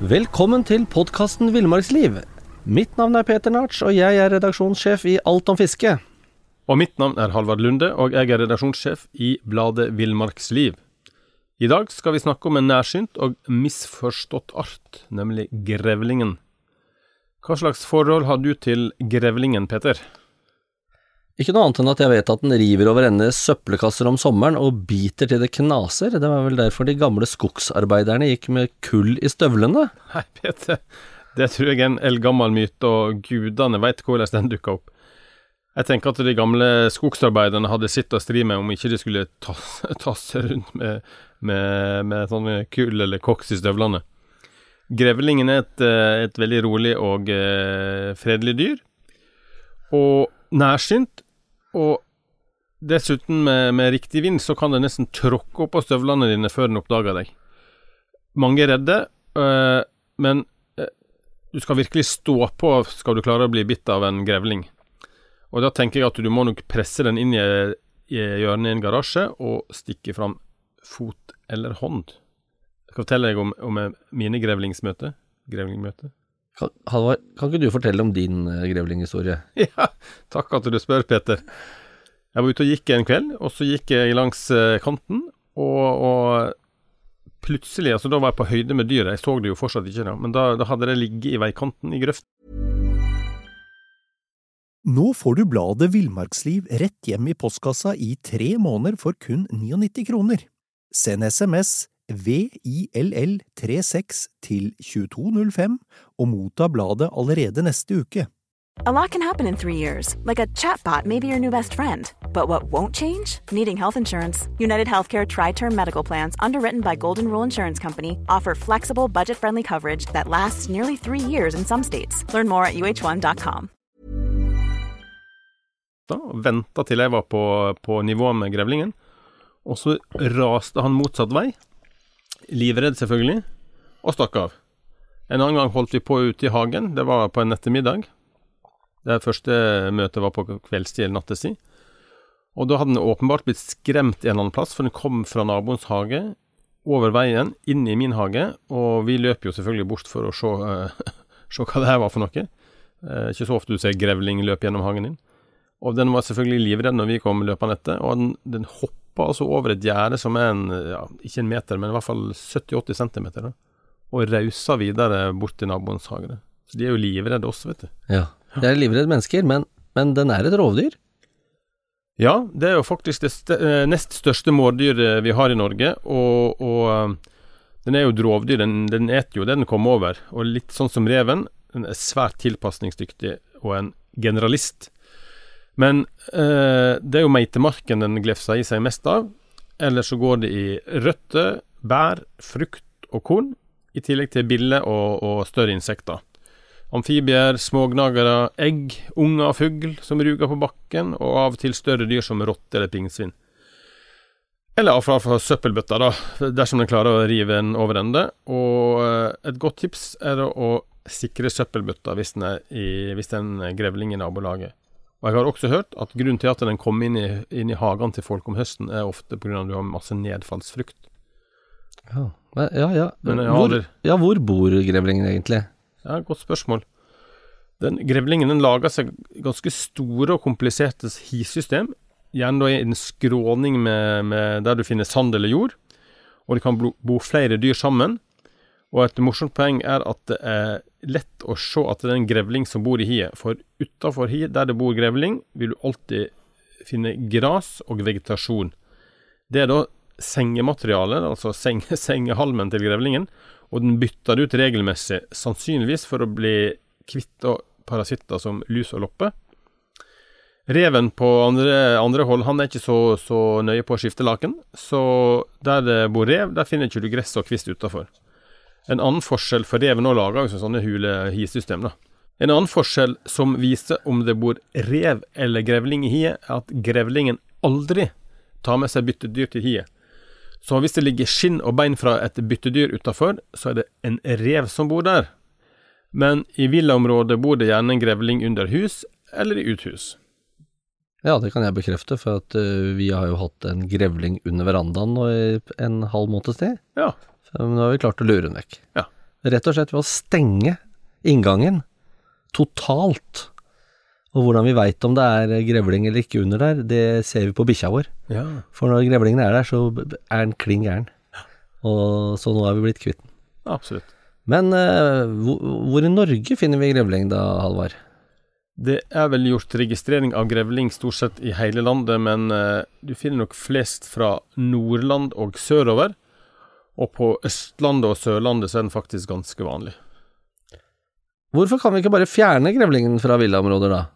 Velkommen til podcasten Villmarksliv. Mitt navn er Peter Narts, og jeg er redaksjonssjef i Alt om fiske. Og mitt navn er Halvard Lunde, og jeg er redaksjonssjef i bladet Villmarksliv. I dag skal vi snakke om en nærsynt og misforstått art, nemlig grevlingen. Hva slags forhold har du til grevlingen, Peter? Ikke noe annet enn at jeg vet at den river over ende søppelkasser om sommeren og biter til det knaser. Det var vel derfor de gamle skogsarbeiderne gikk med kull i støvlene. Nei, Peter, det tror jeg er en eldgammel myte, og gudene vet hvordan den dukket opp. Jeg tenker at de gamle skogsarbeiderne hadde sitt å stri med om ikke de skulle tasse rundt med sånne kull eller koks i støvlene. Grevlingen er et veldig rolig og fredelig dyr, og nærsynt, og dessuten med riktig vind så kan det nesten tråkke opp på støvlene dine før den oppdager deg. Mange er redde, men du skal virkelig stå på skal du klare å bli bitt av en grevling. Og da tenker jeg at du må nok presse den inn i hjørnet i en garasje og stikke fram fot eller hånd. Jeg skal fortelle deg om mine grevlingmøte. Halvard, kan ikke du fortelle om din grevlinghistorie? Ja, takk at du spør, Peter. Jeg var ute og gikk en kveld, og så gikk jeg langs kanten, og plutselig, altså da var jeg på høyde med dyret. Jeg så det jo fortsatt ikke da, men da hadde det ligget i veikanten i grøft. Nå får du bladet Villmarksliv rett hjem i postkassa i 3 måneder for kun 99 kroner. Send SMS VILL36 til 2205 og motta bladet allerede neste uke. A lot can happen in 3 years, like a chatbot may be your new best friend. But what won't change? Needing health insurance. United Healthcare Tri-Term Medical Plans, underwritten by Golden Rule Insurance Company, offer flexible, budget-friendly coverage that lasts nearly 3 years in some states. Learn more at uh1.com. Da ventet til jeg var på nivå med grevlingen, og så raste han motsatt vei, livredd selvfølgelig, og stakk av. En annen gang holdt vi på ute i hagen, det var på en ettermiddag. Det første møtet var på kveldstid eller nattestid. Og da hadde den åpenbart blitt skremt en eller annen plass, for den kom fra naboens hage, over veien, inn i min hage, og vi løp jo selvfølgelig bort for å se hva det her var for noe. Ikke så ofte du ser grevling løp gjennom hagen din. Og den var selvfølgelig livredd når vi kom løpende etter, og den hoppet altså over et gjerde som er ikke en meter, men i hvert fall 70-80 centimeter, da, og rauset videre bort til naboens hage. Så de er jo livredde også, vet du. Ja, det er livredde mennesker, men den er et rovdyr. Ja, det er jo faktisk det nest største mårdyr vi har i Norge, og den er jo et rovdyr, den eter jo det den kommer over, og litt sånn som reven, den er svært tilpasningsdyktig og en generalist. Men det er jo meitemarken den glefser i seg mest av, eller så går det i røtter, bær, frukt og korn, i tillegg til biller og større insekter. Amfibier, smågnagere, egg, unger og fugl som ruger på bakken, og av og til større dyr som rotte eller pingsvin. Eller avfall fra søppelbøtta da, dersom den klarer å rive en over ende. Og et godt tips er å sikre søppelbøtta hvis den grevling i nabolaget. Og jeg har også hørt at grunnen til at den kommer inn i hagen til folk om høsten er ofte på grunn av at du har masse nedfallsfrukt. Ja. Hvor bor grevlingen egentlig? Ja, godt spørsmål. Grevlingen den lager seg ganske store og kompliserte hisystem, gjerne da i en skråning med der du finner sand eller jord, og det kan bo flere dyr sammen. Og et morsomt poeng er at det er lett å se at det er en grevling som bor i hiet, for utenfor hiet, der det bor grevling, vil du alltid finne gras og vegetasjon. Det er da sengematerialet, altså sengehalmen til grevlingen, og den bytter det ut regelmessig, sannsynligvis for å bli kvitt parasitter som lus og loppe. Reven på andre hold, han er ikke så nøye på å skifte laken, så der det bor rev, der finner ikke du gress og kvist utenfor. En annen forskjell, for reven nå lager jo sånne hule hisystem da. En annen forskjell som viser om det bor rev eller grevling i hiet, er at grevlingen aldri tar med seg byttedyr til hiet. Så hvis det ligger skinn og bein fra et byttedyr utenfor, så er det en rev som bor der. Men i villaområdet bor det gjerne en grevling under hus eller i uthus. Ja, det kan jeg bekrefte, for at vi har jo hatt en grevling under verandaen nå i en halv måneds tid. Ja. Så nå har vi klart å lure den vekk. Ja, rett og slett ved å stenge inngangen totalt. Og hvordan vi vet om det grevling eller ikke under der, det ser vi på bikkja vår. Ja. For når grevlingen der, så den kling gæren. Og så nå vi blitt kvitt den. Absolutt. Men hvor i Norge finner vi grevling da, Halvard? Det vel gjort registrering av grevling stort sett i hele landet, men du finner nok flest fra Nordland og sørover, og på Østlandet og Sørlandet så den faktisk ganske vanlig. Hvorfor kan vi ikke bare fjerne grevlingen fra villaområder da?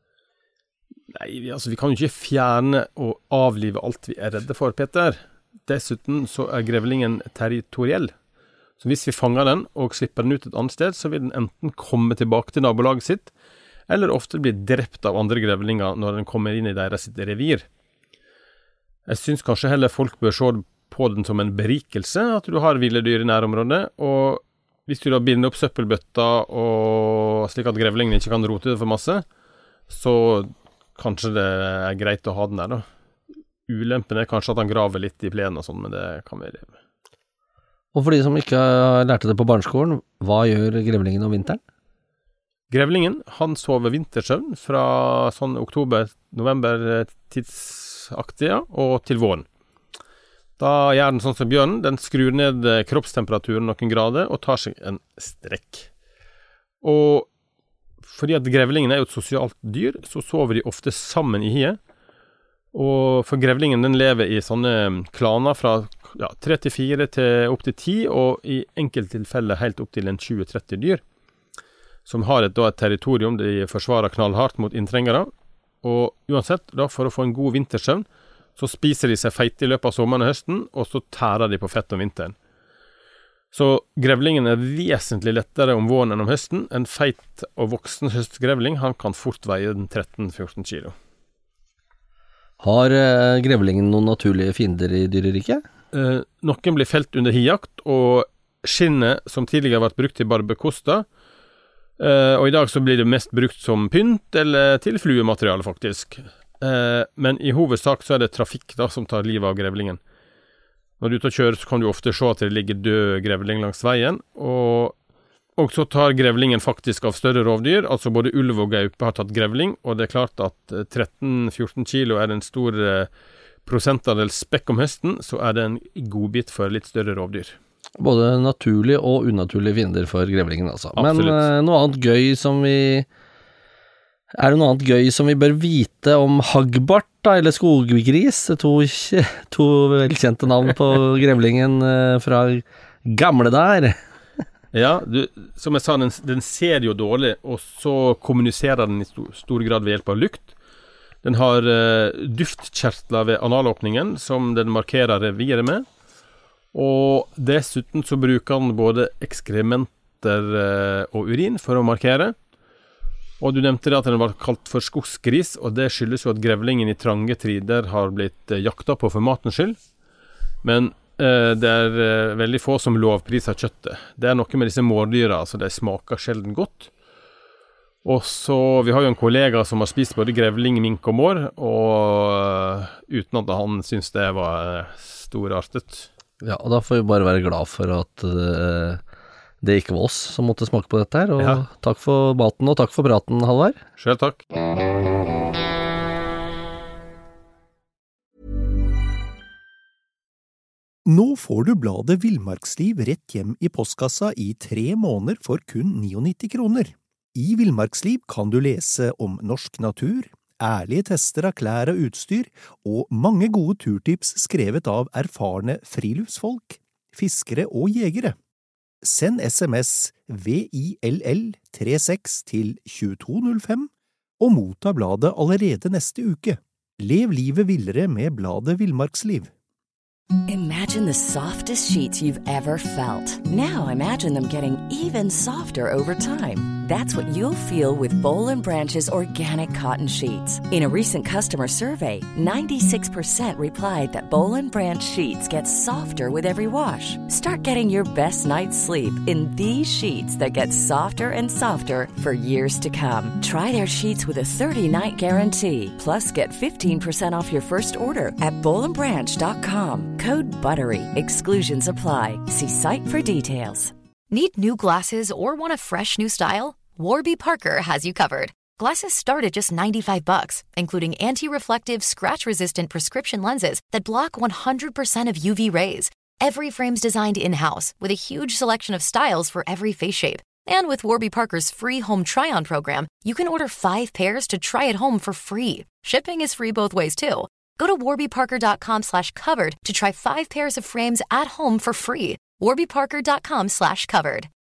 Nei, vi kan jo ikke fjerne og avlive alt vi redde for, Peter. Dessuten så grevlingen territoriell. Så hvis vi fanger den og slipper den ut et annet sted, så vil den enten komme tilbake til nabolaget sitt, eller ofte bli drept av andre grevlinger når den kommer inn i deres sitt revir. Jeg synes kanskje heller folk bør se på den som en berikelse, at du har ville dyr i nærområdet, og hvis du da binder opp søppelbøtta, og slik at grevlingen ikke kan rote det for masse, så kanskje det greit å ha den der da. Ulempen kanskje at han graver litt i plenen og sånn, men det kan vi leve med. Og for de som ikke lærte det på barneskolen, hva gjør grevlingen om vinteren? Grevlingen, han sover vintersøvn fra sånn oktober-november tidsaktig og til våren. Da gjør den sånn som bjørnen, den skrur ned kroppstemperaturen noen grader og tar seg en strekk. Og fordi at grevlingen jo et sosialt dyr, så sover de ofte sammen i hiet. Og for grevlingen, den lever i sånne klaner fra 3 til 4 til opp til 10, og i enkelte tilfeller helt opp til en 20-30 dyr, som har et territorium de forsvarer knallhardt mot inntrengere. Og uansett, da for å få en god vintersøvn, så spiser de seg feite i løpet av sommeren og høsten, og så tærer de på fett om vinteren. Så grevlingen vesentlig lettere om våren enn om høsten. En feit og voksen høstgrevling, han kan fort veie 13-14 kilo. Har grevlingen noen naturlige fiender i dyreriket? Noen blir felt under hijakt, og skinnet som tidligere har vært brukt til barbekoster, og i dag så blir det mest brukt som pynt eller til fluemateriale faktisk. Men i hovedsak så det trafikk da som tar livet av grevlingen. Når du er ute og kjører så kan du ofte se at det ligger død grevling langs veien, og så tar grevlingen faktisk av større rovdyr, altså både ulv og gaupe har tatt grevling, og det klart at 13-14 kilo en stor prosentandel spekk om høsten, så det en godbit for litt større rovdyr. Både naturlig og unaturlige fiender for grevlingen altså. Absolutt. Men noe annet gøy som vi... det noe annet gøy som vi bør vite om haggbart da, eller skoggris? To velkjente navn på grevlingen fra gamle der. Ja, som jeg sa, den ser jo dårlig, og så kommuniserer den i stor grad ved hjelp av lukt. Den har duftkjertler ved analåpningen, som den markerer reviret med. Og dessuten så bruker den både ekskrementer og urin for å markere. Og du nevnte det at den var kalt for skogsgris, og det skyldes jo at grevlingen i trange trider har blitt jakta på for matens skyld. Men det veldig få som lovpriser kjøttet. Det noe med disse mårdyra, altså de smaker sjelden godt. Og så, vi har jo en kollega som har spist både grevling, mink og mår, og uten at han synes det var storartet. Ja, og da får vi bare være glad for at det ikke var oss som måtte smake på dette her, og ja. Takk for maten og takk for praten, Halvard. Selv takk. Nå får du bladet Villmarksliv rett hjem i postkassa i 3 måneder for kun 99 kroner. I Villmarksliv kan du lese om norsk natur, ærlige tester av klær og utstyr, og mange gode turtips skrevet av erfarne friluftsfolk, fiskere og jegere. Send SMS VILL36 til 2205 og motta bladet allerede neste uke. Lev livet villere med bladet Villmarksliv. Imagine the softest sheets you've ever felt. Now imagine them getting even softer over time. That's what you'll feel with Boll & Branch's organic cotton sheets. In a recent customer survey, 96% replied that Boll & Branch sheets get softer with every wash. Start getting your best night's sleep in these sheets that get softer and softer for years to come. Try their sheets with a 30-night guarantee. Plus, get 15% off your first order at bollandbranch.com. Code BUTTERY. Exclusions apply. See site for details. Need new glasses or want a fresh new style? Warby Parker has you covered. Glasses start at just $95, including anti-reflective, scratch-resistant prescription lenses that block 100% of UV rays. Every frame's designed in-house with a huge selection of styles for every face shape. And with Warby Parker's free home try-on program, you can order 5 pairs to try at home for free. Shipping is free both ways, too. Go to warbyparker.com/covered to try 5 pairs of frames at home for free. warbyparker.com/covered.